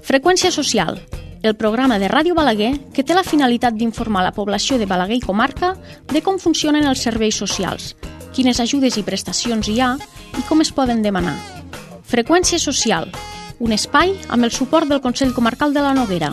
Freqüència social, el programa de Ràdio Balaguer que té la finalitat d'informar la població de Balaguer i comarca de com funcionen els serveis socials, quines ajudes i prestacions hi ha i com es poden demanar. Freqüència social, un espai amb el suport del Consell Comarcal de la Noguera.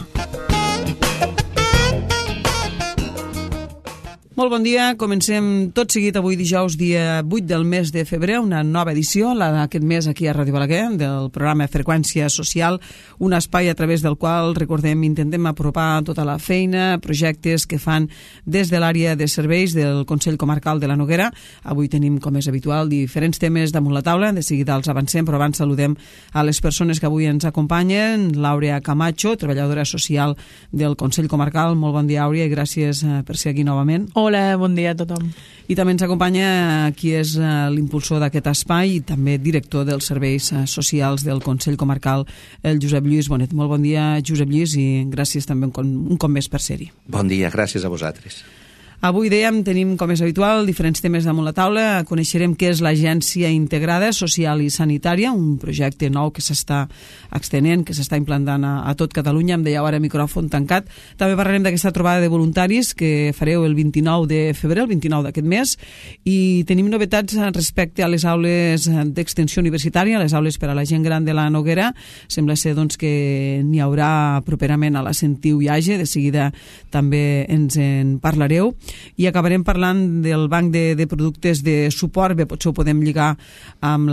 Molt bon dia, comencem tot seguit avui dijous, dia 8 del mes de febrer, una nova edició, la d'aquest mes aquí a Ràdio Balaguer, del programa Freqüència Social, un espai a través del qual, recordem, intentem apropar tota la feina, projectes que fan des de l'àrea de serveis del Consell Comarcal de la Noguera. Avui tenim, com és habitual, diferents temes damunt la taula, de seguida els avancem, però abans saludem a les persones que avui ens acompanyen. L'Àurea Camacho, treballadora social del Consell Comarcal. Molt bon dia, Àurea, i gràcies per ser aquí novament. Hola, bon dia a tothom. I també ens acompanya qui és l'impulsor d'aquest espai i també director dels serveis socials del Consell Comarcal, el Josep Lluís Bonet. Molt bon dia, Josep Lluís, i gràcies també un cop més per ser-hi. Bon dia, gràcies a vosaltres. Avui, dèiem, tenim, com és habitual, diferents temes damunt la taula. Coneixerem què és l'Agència Integrada Social i Sanitària, un projecte nou que s'està extenent, que s'està implantant a tot Catalunya. Em dèieu ara micròfon tancat. També parlarem d'aquesta trobada de voluntaris que fareu el 29 de febrer, el 29 d'aquest mes, i tenim novetats respecte a les aules d'extensió universitària, les aules per a la gent gran de la Noguera. Sembla ser doncs, que n'hi haurà properament a la Sentiu i Age. De seguida també ens en parlareu. I acabarem parlant del banc de productes de suport. Bé, potser ho podem lligar amb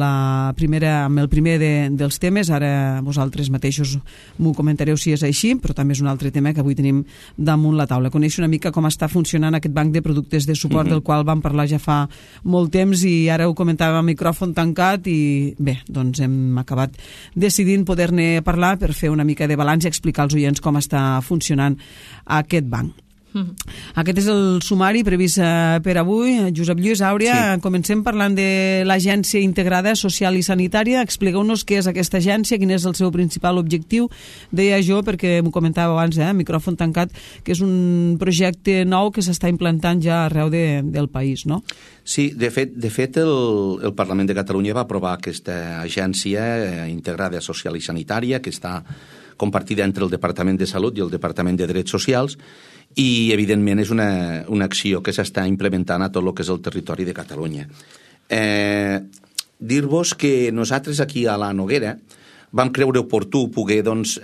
el primer dels temes. Ara vosaltres mateixos m'ho comentareu si és així, però també és un altre tema que avui tenim damunt la taula. Conèixer una mica com està funcionant aquest banc de productes de suport del qual vam parlar ja fa molt temps i ara ho comentàvem a micròfon tancat i bé, doncs hem acabat decidint poder-ne parlar per fer una mica de balanç i explicar als oients com està funcionant aquest banc. Aquest és el sumari previst per avui. Josep Lluís, Àurea, sí. Comencem parlant de l'Agència Integrada Social i Sanitària. Expliqueu-nos què és aquesta agència, quin és el seu principal objectiu. Deia jo, perquè m'ho comentava abans, micròfon tancat, que és un projecte nou que s'està implantant ja arreu del país, no? Sí, de fet el Parlament de Catalunya va aprovar aquesta Agència Integrada Social i Sanitària, que està compartida entre el Departament de Salut i el Departament de Drets Socials, i evidentment és una acció que s'està implementant a tot el que és el territori de Catalunya. Dir-vos que nosaltres aquí a la Noguera vam creure oportú poder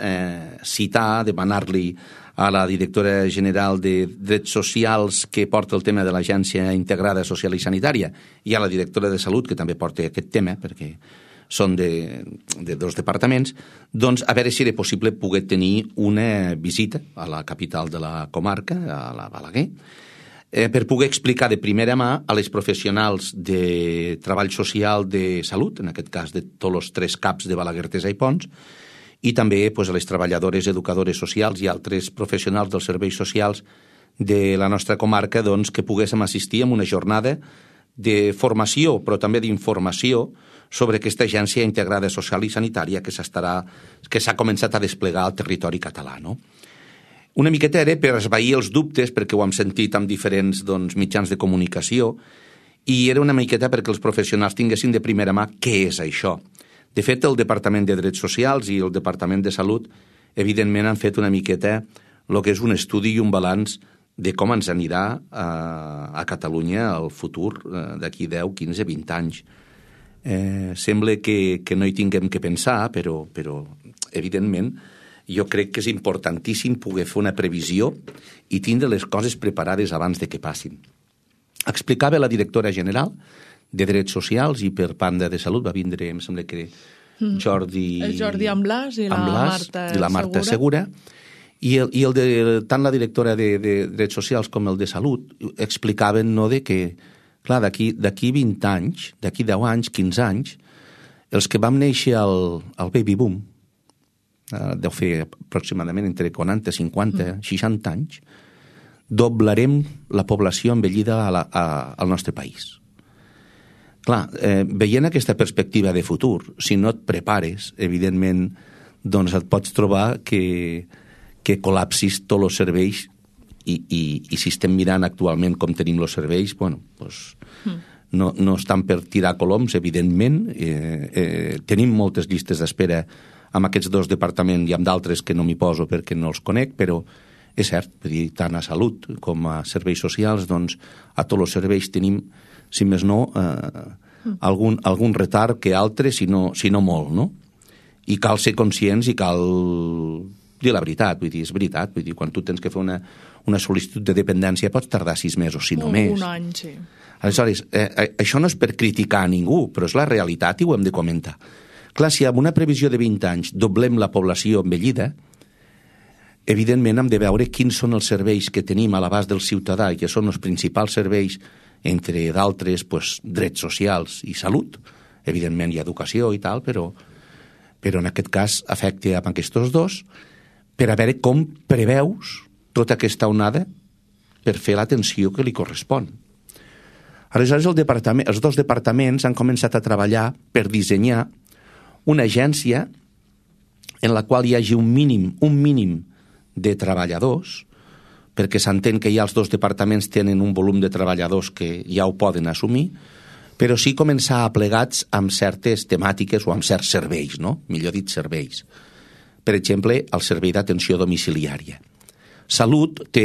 citar, demanar-li a la directora general de Drets Socials que porta el tema de l'Agència Integrada Social i Sanitària i a la directora de Salut que també porta aquest tema, perquè són de dos departaments, doncs a veure si era possible poder tenir una visita a la capital de la comarca, a la Balaguer, per poder explicar de primera mà a les professionals de treball social de salut, en aquest cas de tots els 3 CAPs de Balaguer, Artesa i Pons, i també a les treballadores educadores socials i altres professionals dels serveis socials de la nostra comarca que poguéssim assistir a una jornada de formació, però també d'informació sobre aquesta agència integrada social i sanitària que s'ha començat a desplegar al territori català, no? Una miqueta era per esvair els dubtes, perquè ho hem sentit amb diferents mitjans de comunicació, i era una miqueta perquè els professionals tinguessin de primera mà què és això. De fet, el Departament de Drets Socials i el Departament de Salut, evidentment, han fet una miqueta el que és un estudi i un balanç de com ens anirà a Catalunya el futur d'aquí 10, 15, 20 anys. Sembla que no hi tinguem que pensar, però evidentment jo crec que és importantíssim poder fer una previsió i tindre les coses preparades abans de que passin. Explicava la directora general de Drets Socials i per banda de Salut va vindre, em sembla que El Jordi Amblàs i la Marta Segura. I tant la directora de Drets Socials com el de Salut explicaven de que clar, d'aquí 20 anys, d'aquí 10 anys, 15 anys, els que vam néixer al baby boom, deu fer aproximadament entre 40, 50, 60 anys, doblarem la població envellida al nostre país. Clar, veient aquesta perspectiva de futur, si no et prepares, evidentment, doncs et pots trobar que col·lapsis tots els serveis i si estem mirant actualment com tenim els serveis, bueno, doncs no estan per tirar coloms, evidentment. Tenim moltes llistes d'espera amb aquests dos departaments i amb d'altres que no m'hi poso perquè no els conec, però és cert, vull dir, tant a salut com a serveis socials, doncs a tots els serveis tenim, si més no, algun retard que altres, si no molt, no? I cal ser conscients i cal dir la veritat, vull dir, és veritat, vull dir, quan tu tens que fer una sol·licitud de dependència pots tardar 6 mesos, si no més. Un any, sí. Aleshores, això no és per criticar a ningú, però és la realitat i ho hem de comentar. Clar, si amb una previsió de 20 anys doblem la població envellida, evidentment hem de veure quins són els serveis que tenim a l'abast del ciutadà i que són els principals serveis, entre d'altres, drets socials i salut. Evidentment hi ha educació i tal, però en aquest cas afecta a aquests dos, per a veure com preveus tota aquesta onada per fer l'atenció que li correspon. Aleshores, els dos departaments han començat a treballar per dissenyar una agència en la qual hi hagi un mínim de treballadors, perquè s'entén que ja els dos departaments tenen un volum de treballadors que ja ho poden assumir, però sí començar a plegats amb certes temàtiques o amb certs serveis, no? Millor dit, serveis. Per exemple, el servei d'atenció domiciliària. Salut té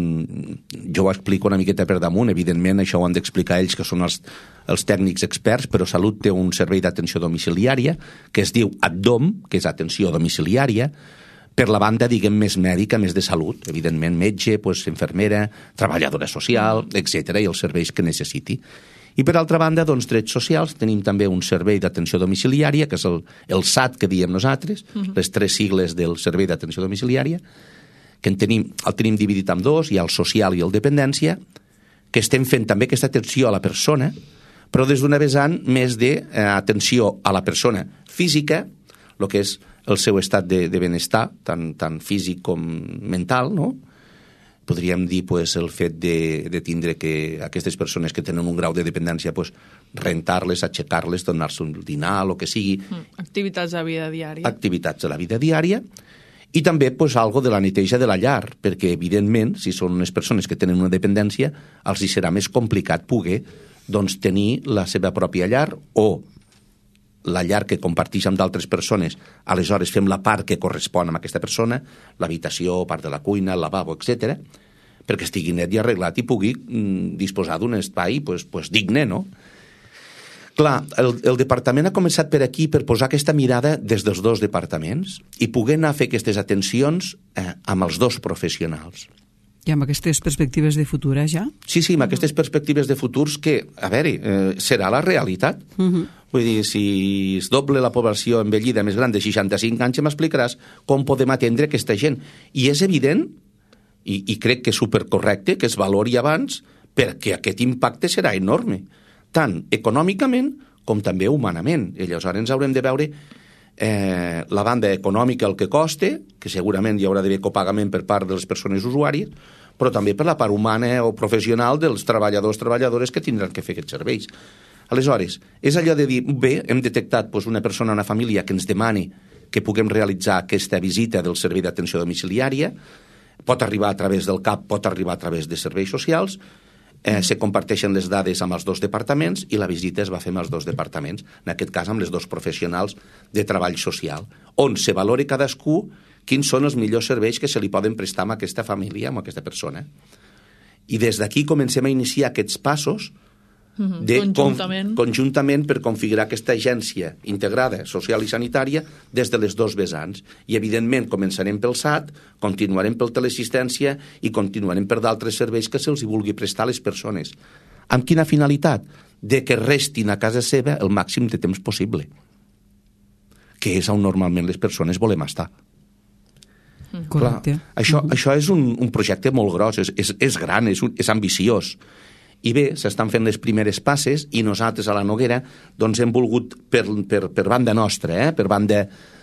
jo ho explico una miqueta per damunt, evidentment això ho han d'explicar ells que són els tècnics experts, però Salut té un servei d'atenció domiciliària que es diu ADDOM, que és atenció domiciliària, per la banda, diguem, més mèdica, més de salut, evidentment metge, infermera, treballadora social, etc., i els serveis que necessiti. I per altra banda, doncs, drets socials, tenim també un servei d'atenció domiciliària, que és el SAT que diem nosaltres, les 3 sigles del servei d'atenció domiciliària, que el tenim dividit en dos, hi ha el social i el dependència, que estem fent també aquesta atenció a la persona, però des d'una vessant més d'atenció a la persona física, el que és el seu estat de benestar, tant físic com mental, no? Podríem dir el fet de tindre que aquestes persones que tenen un grau de dependència, rentar-les, aixecar-les, donar-se un dinar, el que sigui. Activitats de la vida diària. Activitats de la vida diària. I també algo de la neteja de la llar, perquè evidentment, si són unes persones que tenen una dependència, els hi serà més complicat poder tenir la seva pròpia llar o la llar que comparteix amb d'altres persones. Aleshores fem la part que correspon a aquesta persona, l'habitació, part de la cuina, el lavabo, etc., perquè estigui net i arreglat i pugui disposar d'un espai digne, no? Clar, el departament ha començat per aquí per posar aquesta mirada des dels dos departaments i poder anar a fer aquestes atencions amb els dos professionals. I amb aquestes perspectives de futur, ja? Sí, amb aquestes perspectives de futurs que, a veure, serà la realitat. Vull dir, si es doble la població envellida més gran de 65 anys, m'explicaràs com podem atendre aquesta gent. I és evident, i crec que és supercorrecte, que es valori abans, perquè aquest impacte serà enorme, tant econòmicament com també humanament. I llavors ens haurem de veure la banda econòmica el que costa, que segurament hi haurà d'haver copagament per part de les persones usuàries, però també per la part humana o professional dels treballadors que tindran que fer aquests serveis. Aleshores, és allò de dir, bé, hem detectat una persona, una família que ens demani que puguem realitzar aquesta visita del servei d'atenció domiciliària, pot arribar a través del CAP, pot arribar a través de serveis socials, se comparteixen les dades amb els dos departaments i la visita es va fer amb els dos departaments, en aquest cas amb les dos professionals de treball social, on se valori cadascú quins són els millors serveis que se li poden prestar a aquesta família, a aquesta persona. I des d'aquí comencem a iniciar aquests passos conjuntament per configurar aquesta agència integrada, social i sanitària des de les dos vessants. I, evidentment, començarem pel SAT, continuarem pel teleassistència i continuarem per d'altres serveis que se'ls vulgui prestar a les persones. Amb quina finalitat? De que restin a casa seva el màxim de temps possible, que és on normalment les persones volem estar. Correcte. Clar, això és un projecte molt gros, és gran, és ambiciós. I bé, s'estan fent les primeres passes i nosaltres a la Noguera hem volgut, per banda nostra, per banda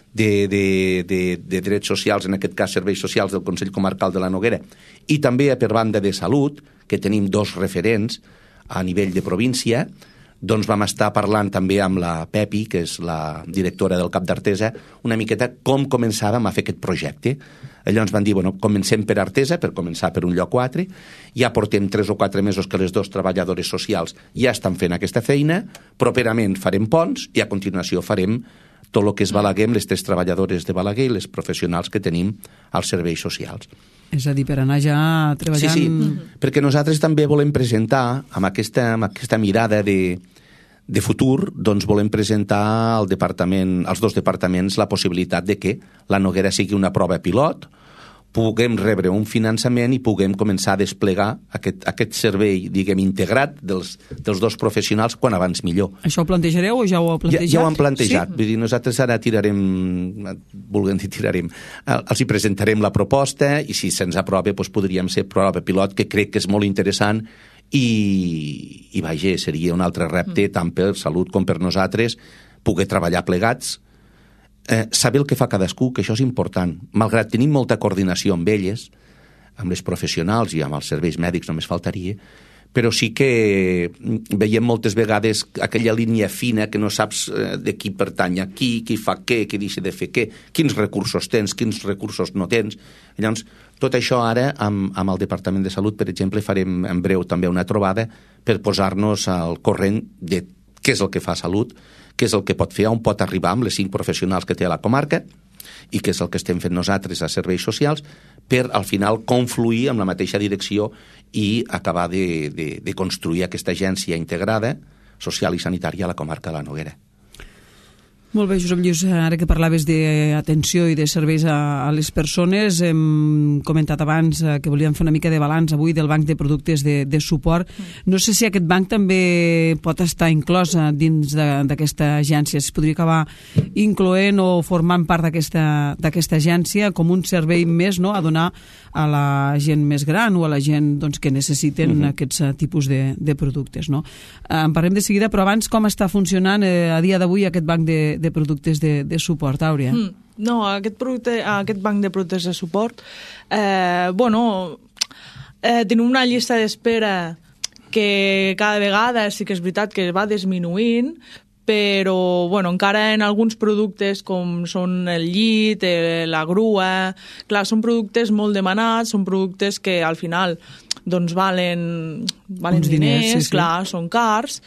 de drets socials, en aquest cas serveis socials del Consell Comarcal de la Noguera, i també per banda de salut, que tenim dos referents a nivell de província, vam estar parlant també amb la Pepi, que és la directora del CAP d'Artesa, una miqueta com començàvem a fer aquest projecte. Llavors van dir, bueno, comencem per Artesa, per començar per un lloc 4, ja portem 3 o 4 mesos que les 2 treballadores socials ja estan fent aquesta feina, properament farem ponts i a continuació farem tot el que és Balaguer amb les 3 treballadores de Balaguer i les professionals que tenim als serveis socials. És a dir, per anar ja treballant... Sí, perquè nosaltres també volem presentar, amb aquesta mirada de futur, doncs volem presentar als 2 departaments la possibilitat de que la Noguera sigui una prova pilot, puguem rebre un finançament i puguem començar a desplegar aquest servei, diguem, integrat dels 2 professionals quan abans millor. Això ho plantejareu o ja ho heu plantejat? Ja ho hem plantejat. Sí? Vull dir, nosaltres ara els hi presentarem la proposta i si se'ns aprova doncs podríem ser prova pilot, que crec que és molt interessant i vaja, seria un altre repte tant per Salut com per nosaltres poder treballar plegats, saber el que fa cadascú, que això és important. Malgrat tenim molta coordinació amb elles, amb les professionals i amb els serveis mèdics, només faltaria, però sí que veiem moltes vegades aquella línia fina que no saps de qui pertany a qui fa què, qui deixa de fer què, quins recursos tens, quins recursos no tens. Llavors, tot això ara, amb el Departament de Salut, per exemple, farem en breu també una trobada per posar-nos al corrent de què és el que fa Salut, què és el que pot fer, on pot arribar amb les 5 professionals que té a la comarca i què és el que estem fent nosaltres a serveis socials per, al final, confluir amb la mateixa direcció i acabar de construir aquesta agència integrada, social i sanitària a la comarca de la Noguera. Molt bé, Josep Lluís, ara que parlaves d'atenció i de serveis a les persones, hem comentat abans que volíem fer una mica de balanç avui del banc de productes de suport. No sé si aquest banc també pot estar inclòs dins d'aquesta agència, si es podria acabar incloent o formant part d'aquesta agència com un servei més, no?, a donar a la gent més gran o a la gent doncs, que necessiten aquests tipus de productes. No? En parlem de seguida, però abans com està funcionant a dia d'avui aquest banc de productes de suport, Àurea? No, aquest banc de productes de suport, tenim una llista d'espera que cada vegada sí que és veritat que va disminuint, però encara en alguns productes com són el llit, la grua, clar, són productes molt demanats, són productes que al final doncs valen diners, sí. Clar, són cars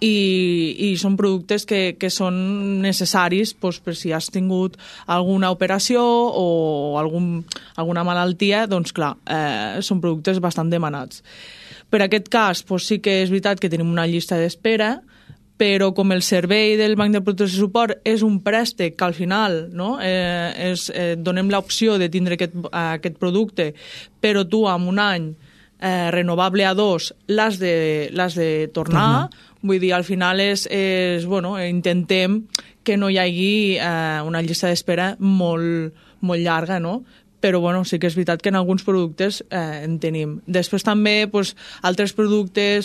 i són productes que són necessaris doncs, per si has tingut alguna operació o alguna malaltia, doncs clar, són productes bastant demanats. Per aquest cas doncs, sí que és veritat que tenim una llista d'espera, però com el servei del banc de productes de suport és un préstec que al final donem l'opció de tindre aquest producte, però tu en un any renovable a 2 l'has de tornar. Vull dir, al final intentem que no hi hagi una llista d'espera molt, molt llarga, no? Però sí que és veritat que en alguns productes en tenim. Després també altres productes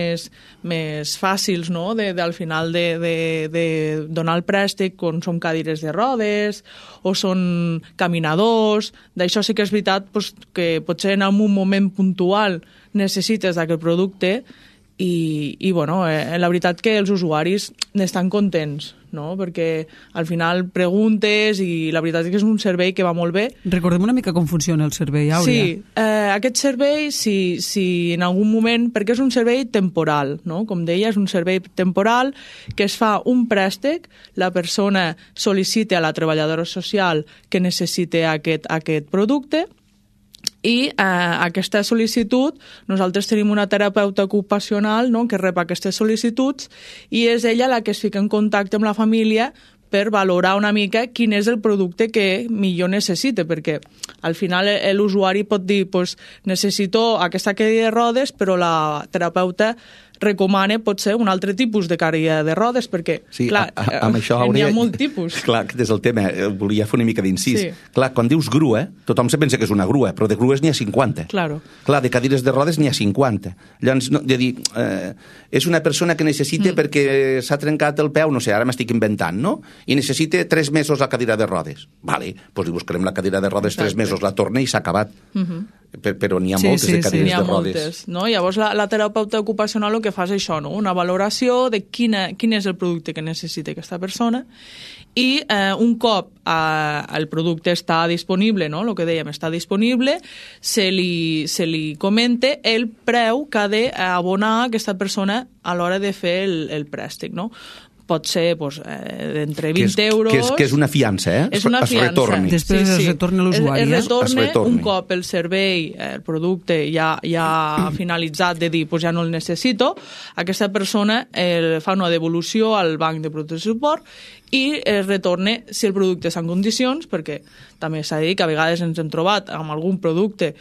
més fàcils, no? Al final de donar el préstec, com són cadires de rodes o són caminadors. D'això sí que és veritat que potser en un moment puntual necessites d'aquest producte i la veritat que els usuaris n'estan contents, no? Perquè al final preguntes i la veritat és que és un servei que va molt bé. Recordem una mica com funciona el servei, Àurea. Sí, aquest servei, si en algun moment, perquè és un servei temporal, no? Com deia, és un servei temporal que es fa un préstec, la persona sol·licita a la treballadora social que necessite aquest producte i aquesta sol·licitud, nosaltres tenim una terapeuta ocupacional, no?, que rep aquestes sol·licituds i és ella la que es fica en contacte amb la família per valorar una mica quin és el producte que millor necessita, perquè al final l'usuari pot dir necessito aquesta cadira de rodes, però la terapeuta recomana potser un altre tipus de cadira de rodes, perquè, sí, clar, n'hi ha molt tipus. Clar, des del tema, volia fer una mica d'incís. Sí. Clar, quan dius grua, tothom se pensa que és una grua, però de grues n'hi ha 50. Claro. Clar, de cadires de rodes n'hi ha 50. Llavors, és una persona que necessita perquè s'ha trencat el peu, no sé, ara m'estic inventant, no? I necessita 3 mesos la cadira de rodes. Vale, doncs li buscarem la cadira de rodes 3 mesos, la torna i s'ha acabat. Però n'hi ha moltes de cadires de rodes. Moltes, no? Llavors la terapeuta ocupacional el que fa és això, no? Una valoració de quin és el producte que necessita aquesta persona i un cop el producte està disponible, no? El que dèiem, està disponible, se li comente el preu que ha d'abonar aquesta persona a l'hora de fer el préstec, no? Pot ser d'entre 20 euros... Que és una fiança, eh? És una fiança. Retorni. Després es retorna l'usuari. Es retorna un cop el servei, el producte ja ha finalitzat de dir ja no el necessito, aquesta persona fa una devolució al banc de protecció i suport i es retorna si el producte és en condicions, perquè també s'ha de dir que a vegades ens hem trobat amb algun producte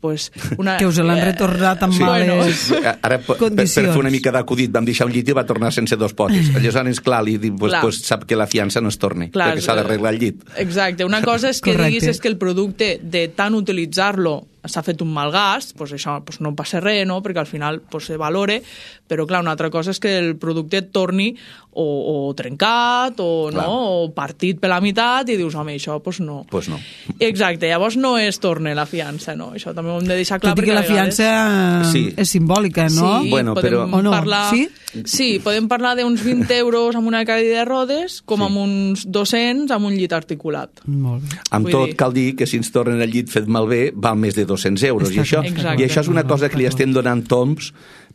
que us l'han retornat amb males condicions. Per fer una mica d'acudit, vam deixar un llit i va tornar sense 2 potes. Aleshores, clar, li diu, sap que la fiança no es torni, perquè s'ha d'arreglar el llit. Exacte, una cosa és que diguis que el producte, de tant utilitzar-lo, s'ha fet un mal gast, això no passa res, no? Perquè al final se valore, però clar, una altra cosa és que el producte et torni o trencat o partit per la meitat i dius, home, això no. Pues no. Exacte, llavors no es torna la fiança, no? Això també ho hem de deixar clar. Tot i que la fiança és simbòlica, no? Sí, podem parlar... Sí, podem parlar d'uns 20 euros amb una cadira de rodes com amb uns 200 amb un llit articulat. Molt bé. Amb tot, cal dir que si ens tornen el llit fet malbé val més de 200 euros. I això és una cosa que li estem donant tombs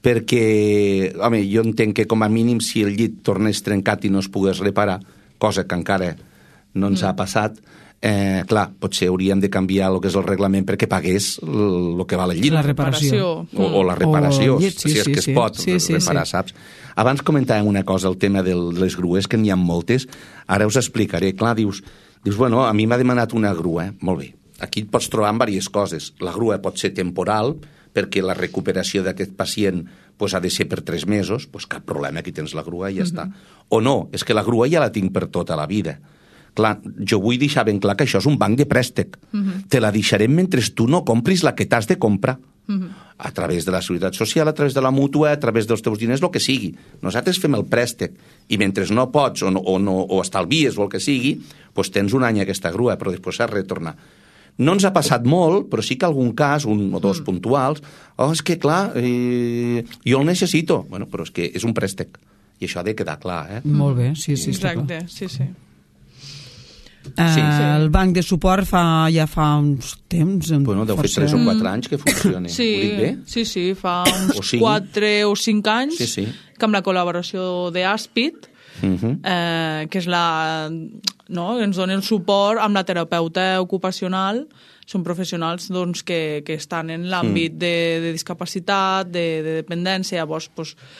perquè, home, jo entenc que com a mínim si el llit tornés trencat i no es pogués reparar, cosa que encara no ens ha passat, clar, potser hauríem de canviar el que és el reglament perquè pagués el que val el llit. La reparació. O la reparació, llit, si és que es pot reparar, saps? Abans comentàvem una cosa, el tema de les grues, que n'hi ha moltes. Ara us explicaré. Clar, dius, bueno, a mi m'ha demanat una grua, molt bé. Aquí et pots trobar amb diverses coses. La grua pot ser temporal, perquè la recuperació d'aquest pacient ha de ser per 3 mesos, cap problema, aquí tens la grua i ja està. O no, és que la grua ja la tinc per tota la vida. Clar, jo vull deixar ben clar que això és un banc de préstec. Te la deixarem mentre tu no compris la que t'has de comprar. A través de la Seguretat Social, a través de la mútua, a través dels teus diners, el que sigui. Nosaltres fem el préstec i mentre no pots o estalvies o el que sigui, tens un any aquesta grua, però després s'ha de retornar. No ens ha passat molt, però sí que algun cas, un o dos puntuals, és que clar, jo el necessito. Bueno, però és que és un préstec i això ha de quedar clar, eh? Molt bé, sí, està clar. Exacte, sí. El banc de suport ja fa uns temps... Bueno, deu fer 3 o 4 anys que funciona. Sí, ho dic bé? Sí, fa uns 4 o 5 anys que amb la col·laboració d'Aspit, que és ens dona el suport amb la terapeuta ocupacional. Són professionals que estan en l'àmbit de discapacitat, de dependència. Llavors,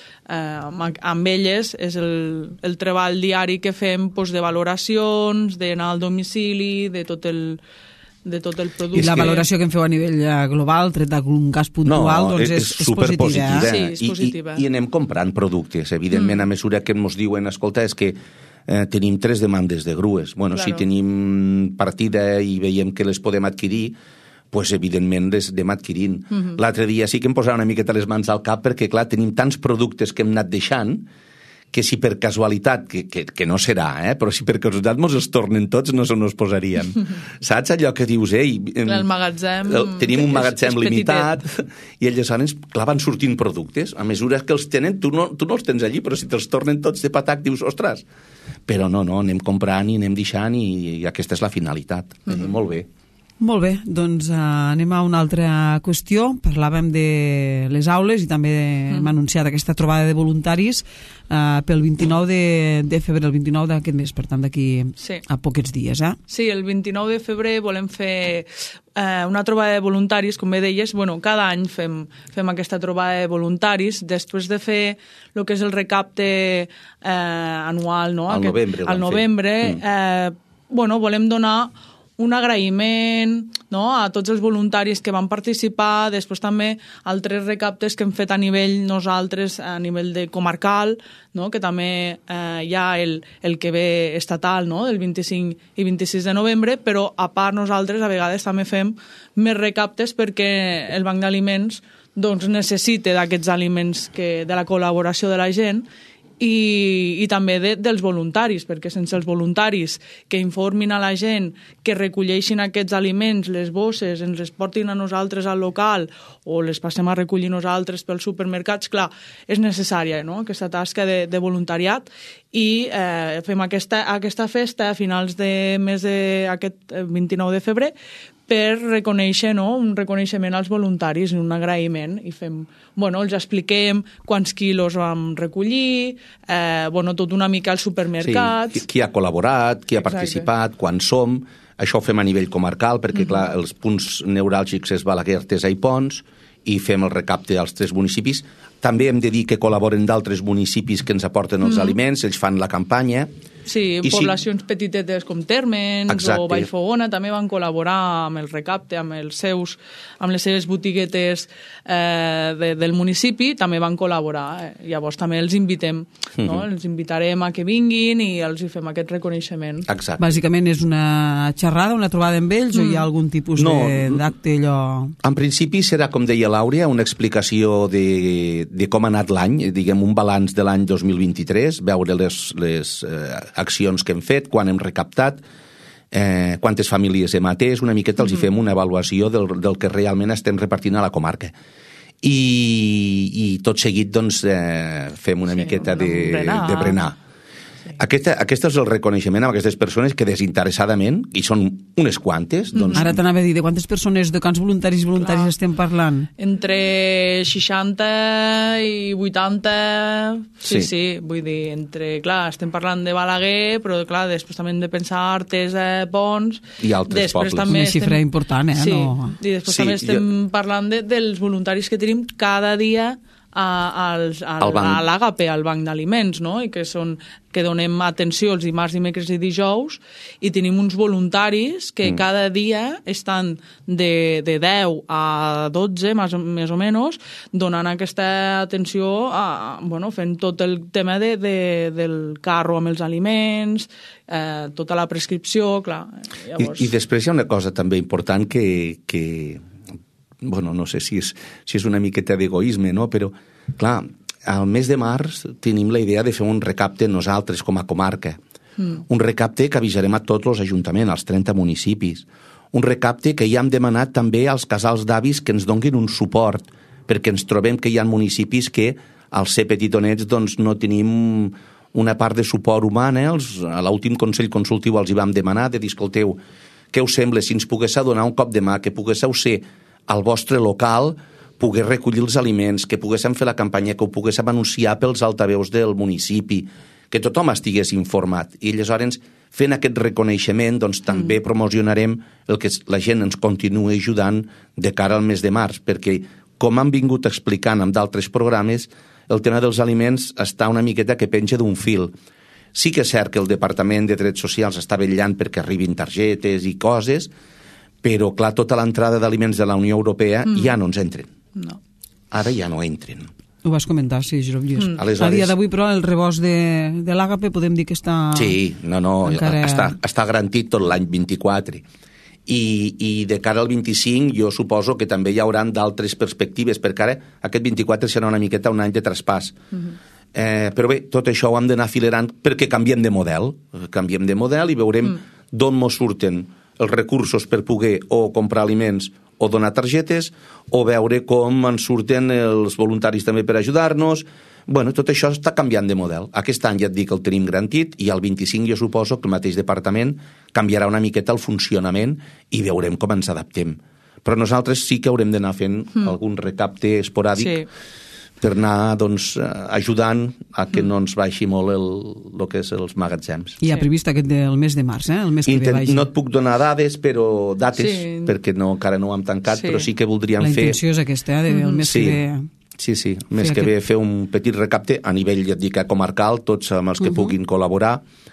amb elles és el treball diari que fem de valoracions, d'anar al domicili, de tot el producte. I la valoració que en feu a nivell global, tret d'algun cas puntual, és superpositiva. Sí, és positiva. I anem comprant productes. Evidentment, a mesura que ens diuen, escolta, és que tenim 3 demandes de grues. Bueno, si tenim partida i veiem que les podem adquirir, evidentment les anem adquirint. L'altre dia sí que em posava una miqueta les mans al cap perquè, clar, tenim tants productes que hem anat deixant que si per casualitat, que no serà, però si per casualitat ens els tornen tots, no se nos posarien. Saps allò que dius, el magatzem... Tenim un magatzem limitat i aleshores, clar, van sortint productes. A mesura que els tenen, tu no els tens allí, però si te'ls tornen tots de patac, dius, ostres. Però no, anem comprant i anem deixant i aquesta és la finalitat. Molt bé. Molt bé, doncs anem a una altra qüestió. Parlàvem de les aules i també hem anunciat aquesta trobada de voluntaris pel 29 de febrer, el 29 d'aquest mes, per tant d'aquí a poquets dies. Sí, el 29 de febrer volem fer una trobada de voluntaris, com bé deies, cada any fem aquesta trobada de voluntaris, després de fer el que és el recapte anual, no? Al novembre, volem donar un agraïment a tots els voluntaris que van participar, després també altres recaptes que hem fet a nivell nosaltres, a nivell de comarcal, que també hi ha el que ve estatal, del 25 i 26 de novembre, però a part nosaltres a vegades també fem més recaptes perquè el Banc d'Aliments necessita d'aquests aliments de la col·laboració de la gent i també dels voluntaris, perquè sense els voluntaris que informin a la gent, que recolleixin aquests aliments, les bosses, ens les portin a nosaltres al local o les passem a recollir nosaltres pels supermercats, clar, és necessària, no?, aquesta tasca de voluntariat, i fem aquesta festa a finals de mes d'aquest 29 de febrer per reconèixer, no?, un reconeixement als voluntaris, un agraïment, i fem, els expliquem quants quilos vam recollir, tot una mica als supermercats. Sí, qui ha col·laborat, qui ha participat, quan som, això ho fem a nivell comarcal, perquè, clar, els punts neuràlgics és Balaguer, Artesa i Pons, i fem el recapte als 3 municipis. També hem de dir que col·laboren d'altres municipis que ens aporten els aliments, ells fan la campanya. Sí, poblacions petitetes com Térmens o Vallfogona també van col·laborar amb el recapte, amb les seves botiguetes del municipi, també van col·laborar. Llavors també els invitem, no? Els invitarem a que vinguin i els hi fem aquest reconeixement. Exacte. Bàsicament és una xerrada, una trobada amb ells, o hi ha algun tipus d'acte allò? En principi serà, com deia l'Àurea, una explicació de com ha anat l'any, diguem un balanç de l'any 2023, veure les accions que hem fet, quan hem recaptat, quantes famílies hem atès, una miqueta els hi fem una avaluació del que realment estem repartint a la comarca. I tot seguit doncs, fem una miqueta de berenar. Aquest és el reconeixement a aquestes persones que desinteressadament, i són unes quantes... Doncs... Ara t'anava a dir, de quantes persones, de quants voluntaris estem parlant? Entre 60 i 80... Sí, vull dir, estem parlant de Balaguer, però clar, després també hem de pensar Artesa, Pons... I altres pobles. Una xifra important, Sí, i després també estem parlant dels voluntaris que tenim cada dia a l'Àgape, al banc d'aliments, no? I que donem atenció els dimarts, dimecres i dijous, i tenim uns voluntaris que cada dia estan de 10 a 12, més o menys, donant aquesta atenció, fent tot el tema del carro amb els aliments, tota la prescripció, clar. Llavors... I després hi ha una cosa també important que no sé si és una miqueta d'egoisme, no? Però, clar, al mes de març tenim la idea de fer un recapte nosaltres com a comarca. Un recapte que avisarem a tots els ajuntaments, als 30 municipis. Un recapte que ja hem demanat també als casals d'avis que ens donguin un suport, perquè ens trobem que hi ha municipis que, al ser petitonets, doncs no tenim una part de suport humana. A l'últim Consell Consultiu els hi vam demanar de dir, escolteu, què us sembla si ens poguéssiu donar un cop de mà, que poguéssiu ser al vostre local, pogués recollir els aliments, que poguéssim fer la campanya, que ho poguéssim anunciar pels altaveus del municipi, que tothom estigués informat. I aleshores, fent aquest reconeixement, doncs també promocionarem el que la gent ens continuï ajudant de cara al mes de març, perquè, com han vingut explicant amb d'altres programes, el tema dels aliments està una miqueta que penja d'un fil. Sí que és cert que el Departament de Drets Socials està vetllant perquè arribin targetes i coses, però, clar, tota l'entrada d'aliments de la Unió Europea ja no ens entren. No. Ara ja no entren. Ho vas comentar, sí, Jerovius. Aleshores... A dia d'avui, però, el rebost de l'Àgape podem dir que està... Sí, encara... està garantit tot l'any 24. I de cara al 25 jo suposo que també hi haurà d'altres perspectives, perquè ara aquest 24 serà una miqueta un any de traspàs. Però bé, tot això ho hem d'anar filerant perquè canviem de model. Canviem de model i veurem d'on mos surten els recursos per poder o comprar aliments o donar targetes, o veure com ens surten els voluntaris també per ajudar-nos. Tot això està canviant de model. Aquest any ja et dic que el tenim garantit, i al 25 jo suposo que el mateix departament canviarà una miqueta el funcionament i veurem com ens adaptem. Però nosaltres sí que haurem d'anar fent algun recapte esporàdic per anar ajudant a que no ens baixi molt el que és els magatzems. I ha previst aquest del mes de març, el mes que ve baixi. No et puc donar dades, però dates, perquè encara no ho hem tancat, però sí que voldríem fer... La intenció és aquesta, del mes que ve... Sí, el mes que ve fer un petit recapte a nivell, ja et dic, comarcal, tots amb els que puguin col·laborar,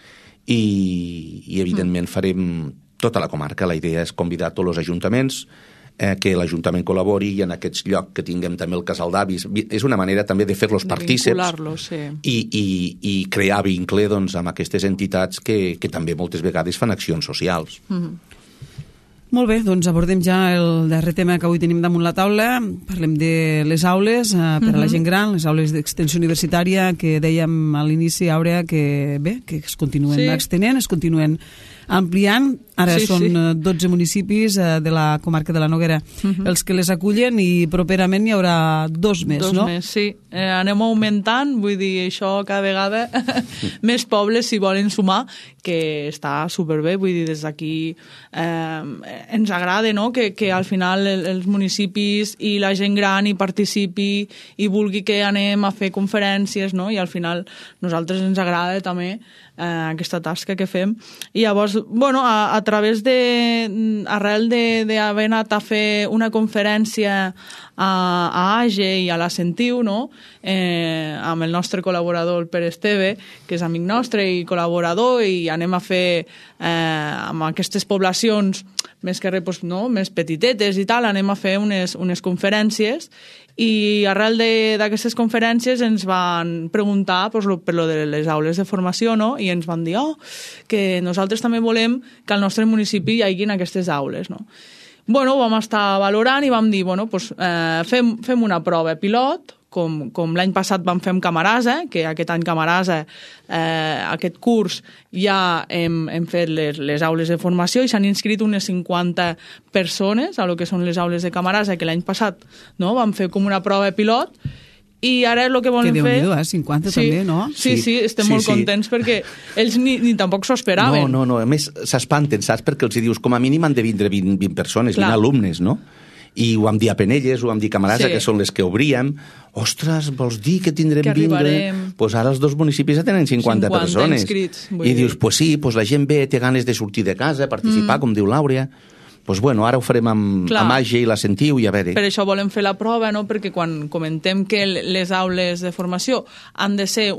i evidentment farem tota la comarca. La idea és convidar tots els ajuntaments, que l'Ajuntament col·labori, i en aquests llocs que tinguem també el casal d'avis. És una manera també de fer-los partíceps i crear vincle amb aquestes entitats que també moltes vegades fan accions socials. Molt bé, doncs abordem ja el darrer tema que avui tenim damunt la taula. Parlem de les aules per a la gent gran, les aules d'extensió universitària, que dèiem a l'inici, Àurea, que bé, que es continuen extenent, es continuen ampliant. Ara són 12 municipis de la comarca de la Noguera els que les acullen, i properament hi haurà 2 més, no? 2 més, sí. Anem augmentant, vull dir, això cada vegada més pobles s'hi volen sumar, que està superbé, vull dir, des d'aquí ens agrada, no?, que al final els municipis i la gent gran hi participi i vulgui que anem a fer conferències, no?, i al final nosaltres ens agrada també aquesta tasca que fem. I llavors, bueno, a través arrel d'haver anat a fer una conferència a AGE i a la Sentiu, no?, amb el nostre col·laborador, el Pere Esteve, que és amic nostre i col·laborador, i anem a fer amb aquestes poblacions més que res, no?, més petitetes i tal, anem a fer unes conferències, i arrel d'aquestes conferències ens van preguntar per lo de les aules de formació, no?, i ens van dir que nosaltres també volem que al nostre municipi hi hagi aquestes aules, no? Bueno, vam estar valorant i vam dir, bueno, pues, fem una prova pilot, com l'any passat vam fer amb Camarasa, que aquest any Camarasa, aquest curs, ja hem fet les aules de formació i s'han inscrit unes 50 persones a lo que són les aules de Camarasa, que l'any passat, no?, vam fer com una prova pilot, i ara el que volem fer... Que Déu-n'hi-do, 50 també, no? Sí, estem molt contents perquè ells ni tampoc s'ho esperaven. No, a més s'espanten, saps? Perquè els dius, com a mínim han de vindre 20 persones, 20 alumnes, no? I ho vam dir a Penelles, ho vam dir a Camarasa, que són les que obríem. Ostres, vols dir que tindrem 20? Doncs ara els 2 municipis ja tenen 50 persones. Inscrits, i dius, pues sí, pues la gent ve, té ganes de sortir de casa, participar, com diu l'Àurea. Doncs bueno, ara ho farem amb AGE i la Sentiu i a veure. Per això volem fer la prova, no?, perquè quan comentem que les aules de formació han de ser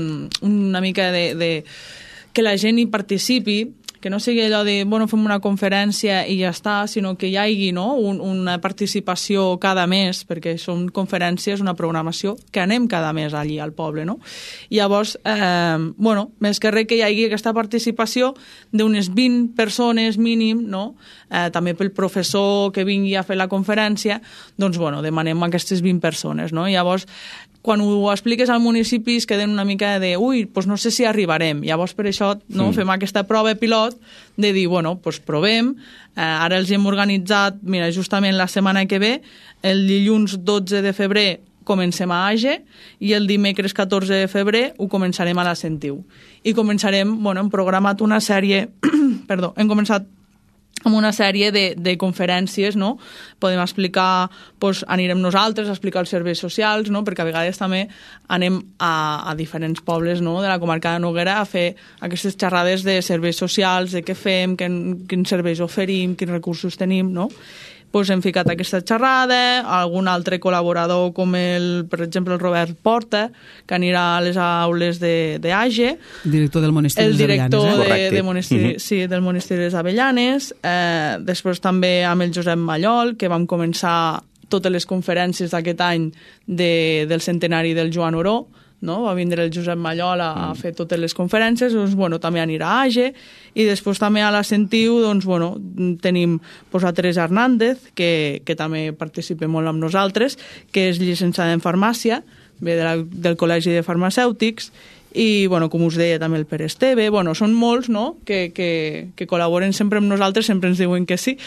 una mica de que la gent hi participi, que no sigui allò de, bueno, fem una conferència i ja està, sinó que hi hagi, no?, una participació cada mes, perquè són conferències, una programació, que anem cada mes allí al poble, no? I llavors, bueno, més que res que hi hagi aquesta participació d'unes 20 persones mínim, no?, també pel professor que vingui a fer la conferència, doncs, bueno, demanem aquestes 20 persones, no? I llavors, quan ho expliques al municipi es queden una mica de, doncs no sé si arribarem. Llavors, per això, no, fem aquesta prova pilot de dir, bueno, doncs provem. Ara els hem organitzat, mira, justament la setmana que ve, el dilluns 12 de febrer comencem a AGE i el dimecres 14 de febrer ho començarem a la Sentiu. I començarem, bueno, hem programat una sèrie, hem començat amb una sèrie de conferències, no? Podem explicar, doncs anirem nosaltres a explicar els serveis socials, no? Perquè a vegades també anem a diferents pobles, no?, de la comarca de Noguera a fer aquestes xerrades de serveis socials, de què fem, quins serveis oferim, quins recursos tenim, no? Doncs hem ficat aquesta xerrada, algun altre col·laborador com per exemple, el Robert Porta, que anirà a les aules d'AGE. Director del Monestir de les Avellanes. El director del Monestir de les Avellanes. Després també amb el Josep Mallol, que vam començar totes les conferències d'aquest any del centenari del Joan Oró, no? Va vindre el Josep Mallol a fer totes les conferències, doncs, bueno, també anirà a AGE, i després també a la Sentiu, doncs, bueno, tenim a Teresa Hernández, que també participa molt amb nosaltres, que és llicenciada en farmàcia, ve del Col·legi de Farmacèutics, i, bueno, com us deia, també el Pere Esteve, bueno, són molts, no?, que col·laboren sempre amb nosaltres, sempre ens diuen que sí.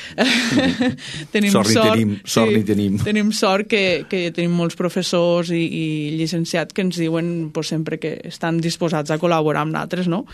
Tenim sort Tenim sort que tenim molts professors i llicenciats que ens diuen pues, sempre que estan disposats a col·laborar amb nosaltres, no?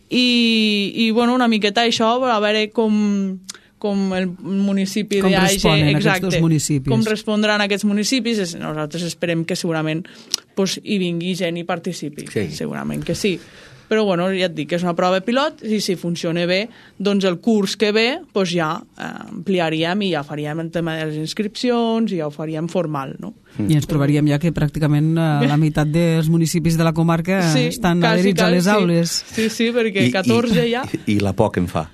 I bueno, una miqueta això, a veure com el municipi d'AGE, com respondran aquests municipis. Nosaltres esperem que segurament hi vingui gent i participi, segurament que sí. Però bueno, ja et dic que és una prova pilot i si funciona bé, doncs el curs que ve ja ampliaríem i ja faríem el tema de les inscripcions i ja ho faríem formal, no? I ens trobaríem ja que pràcticament la meitat dels municipis de la comarca estan adherits a les aules. Sí, perquè 14 ja... I la por que em fa.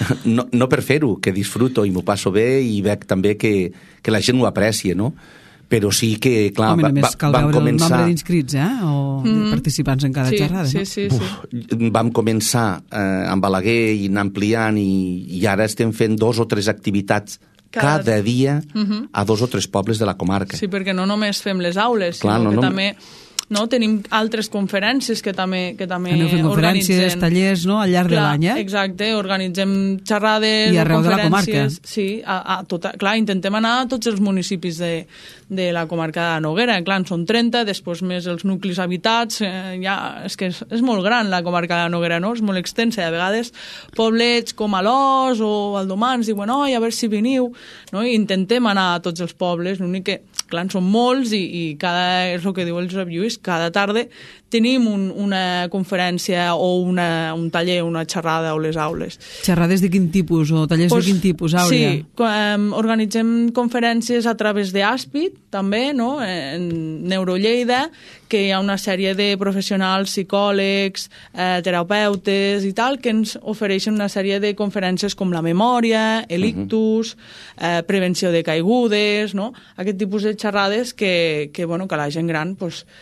No per fer-ho, que disfruto i m'ho passo bé i veig també que la gent ho aprecia, no? Però sí que, clar, Home, només cal vam veure començar... el nombre d'inscrits, o de participants en cada xerrada, no? Sí. Vam començar amb Balaguer i anar ampliant i ara estem fent 2 o 3 activitats cada dia a 2 o 3 pobles de la comarca. Sí, perquè no només fem les aules, sinó que també tenim altres conferències que també Aneu fent conferències, tallers, al llarg de l'any, Exacte, organitzem xerrades i arreu o de la comarca. Sí, clar, intentem anar a tots els municipis de la comarca de Noguera. Clar, en són 30, després més els nuclis habitats, és que és molt gran la comarca de Noguera, no? És molt extensa, i a vegades poblets com Alòs o Valdomans diuen, a veure si veniu, no? I intentem anar a tots els pobles, l'únic que, clar, en són molts i cada, és el que diu el Josep Lluís, cada tarda tenim una conferència o un taller, una xerrada a les aules. Xerrades de quin tipus o tallers de quin tipus, Àurea? Sí, organitzem conferències a través d'Àspid, també, no? En Neurolleida, que hi ha una sèrie de professionals, psicòlegs, terapeutes i tal, que ens ofereixen una sèrie de conferències com la memòria, l'ictus, prevenció de caigudes, no? Aquest tipus de xerrades que a la gent gran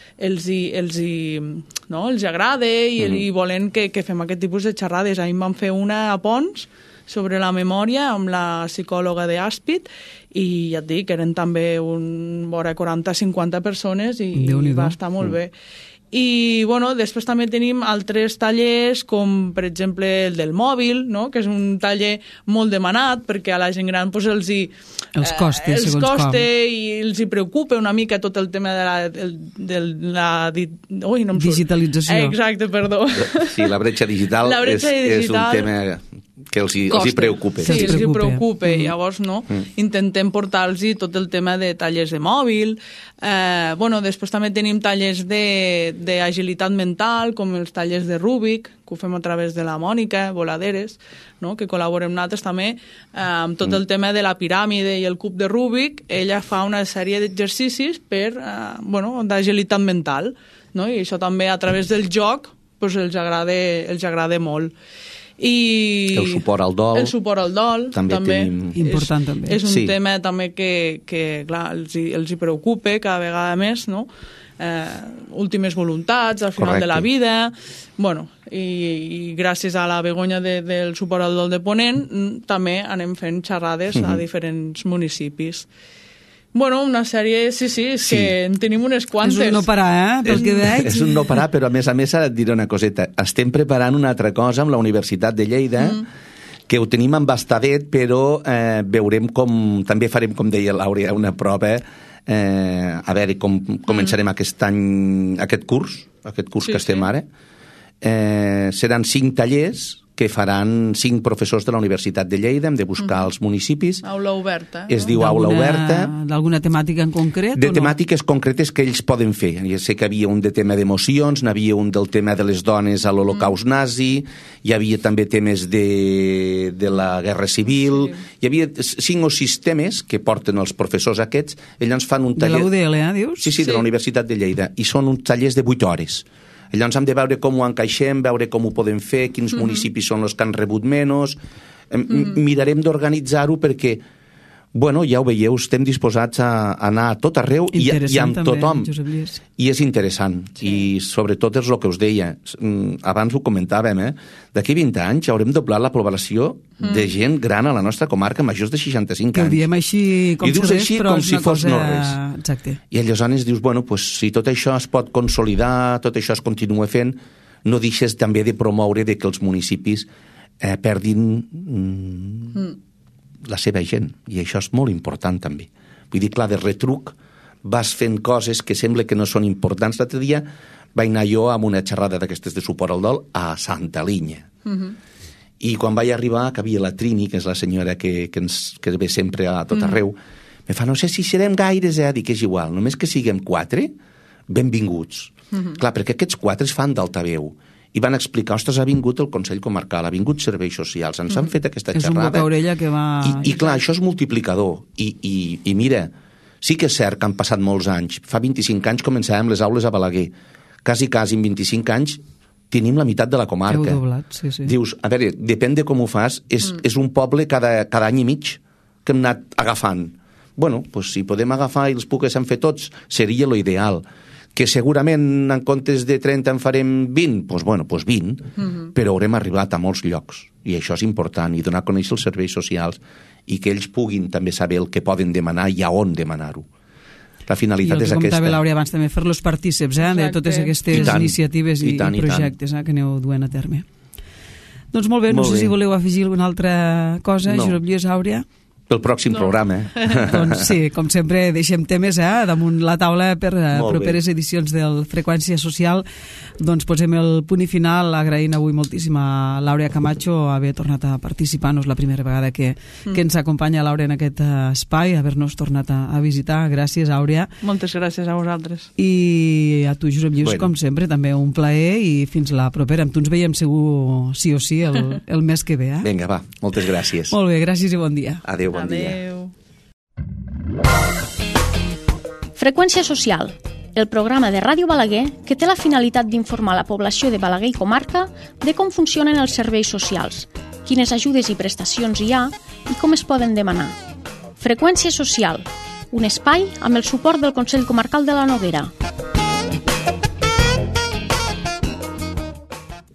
els agrada i volen que fem aquest tipus de xerrades. Ahir vam fer una a Pons sobre la memòria amb la psicòloga d'Àspid i ja et dic, eren també vora 40-50 persones i va estar molt bé. I després també tenim altres tallers com per exemple el del mòbil, no? Que és un taller molt demanat perquè a la gent gran els costa i els hi preocupa una mica tot el tema de la digitalització. Exacte, perdó. Sí, la bretxa digital, és un tema que els hi preocupa. Sí, els hi preocupa. Llavors, intentem portar-los tot el tema de tallers de mòbil. Després també tenim tallers d'agilitat mental, com els tallers de Rubik, que ho fem a través de la Mònica Voladeres, no? Que col·laborem nosaltres també amb tot el tema de la piràmide i el cub de Rubik. Ella fa una sèrie d'exercicis d'agilitat mental, no? I això també a través del joc els agrada molt. I el suport al dol també important també. És un tema també que clar, els hi preocupa cada vegada més, no? Últimes voluntats al final de la vida, i gràcies a la Begoña del suport al dol de Ponent també anem fent xerrades a diferents municipis. Una sèrie, sí, és que en tenim unes quantes. És un no parar, pel que veig. És un no parar, però a més et diré una coseta. Estem preparant una altra cosa amb la Universitat de Lleida, que ho tenim embastadet, però veurem com... També farem, com deia l'Àurea, una prova, a veure com començarem aquest curs que estem ara. Seran 5 tallers que faran 5 professors de la Universitat de Lleida, hem de buscar els municipis. Aula oberta. Es diu aula oberta. D'alguna temàtica en concret? De temàtiques concretes que ells poden fer. Ja sé que hi havia un de tema d'emocions, n'hi havia un del tema de les dones a l'Holocaust nazi, hi havia també temes de la Guerra Civil, hi havia 5 o 6 temes que porten els professors aquests, ells ens fan un taller... De la UDL, dius? Sí, de la Universitat de Lleida, i són uns tallers de 8 hores. Llavors hem de veure com ho encaixem, veure com ho podem fer, quins municipis són els que han rebut menys. Mirarem d'organitzar-ho perquè, ja ho veieu, estem disposats a anar a tot arreu i amb tothom. I és interessant. I sobretot és el que us deia. Abans ho comentàvem, d'aquí 20 anys haurem doblat la població de gent gran a la nostra comarca, majors de 65 anys. Que ho diem així com si res, però és una cosa... Exacte. I aleshores dius, si tot això es pot consolidar, tot això es continua fent, no deixes també de promoure que els municipis perdin la seva gent, i això és molt important també. Vull dir, clar, de retruc vas fent coses que sembla que no són importants. L'altre dia vaig anar jo amb una xerrada d'aquestes de suport al dol a Santa Linya. I quan vaig arribar, que havia la Trini, que és la senyora que ve sempre a tot arreu, me fa, no sé si serem gaires, dic que és igual, només que siguem 4, benvinguts. Clar, perquè aquests 4 es fan d'altaveu i van explicar, ostres, ha vingut el Consell Comarcal, ha vingut Serveis Socials, ens han fet aquesta xerrada. És un boca-orella que va... I clar, això és multiplicador. I mira, sí que és cert que han passat molts anys. Fa 25 anys començàvem les aules a Balaguer. Quasi en 25 anys tenim la meitat de la comarca. Heu doblat, sí. Dius, a veure, depèn de com ho fas, és un poble cada any i mig que hem anat agafant. bueno, pues, si podem agafar i els poguéssim fer tots, seria lo ideal. Que segurament en comptes de 30 en farem 20, doncs bueno, doncs 20, però haurem arribat a molts llocs, i això és important, i donar a conèixer els serveis socials, i que ells puguin també saber el que poden demanar i a on demanar-ho. La finalitat és aquesta. I el que comentava l'Àurea abans, també fer-los partíceps de totes aquestes iniciatives i projectes que aneu duent a terme. Doncs molt bé, no sé si voleu afegir alguna altra cosa, Josep Lluís, Àurea. Pel pròxim programa. Doncs sí, com sempre deixem temes damunt la taula per properes edicions del Freqüència Social. Doncs posem el punt i final, agraint avui moltíssim a l'Àurea Camacho haver tornat a participar-nos la primera vegada que ens acompanya l'Àurea en aquest espai, haver-nos tornat a visitar. Gràcies, Àurea. Moltes gràcies a vosaltres. I a tu, Josep Lluís, com sempre, també un plaer, i fins la propera. Amb tu ens veiem segur sí o sí el mes que ve. Vinga, va, moltes gràcies. Molt bé, gràcies i bon dia. Adéu, bon dia. Freqüència Social, el programa de Ràdio Balaguer que té la finalitat d'informar la població de Balaguer i comarca de com funcionen els serveis socials, quines ajudes i prestacions hi ha i com es poden demanar. Freqüència Social, un espai amb el suport del Consell Comarcal de la Noguera.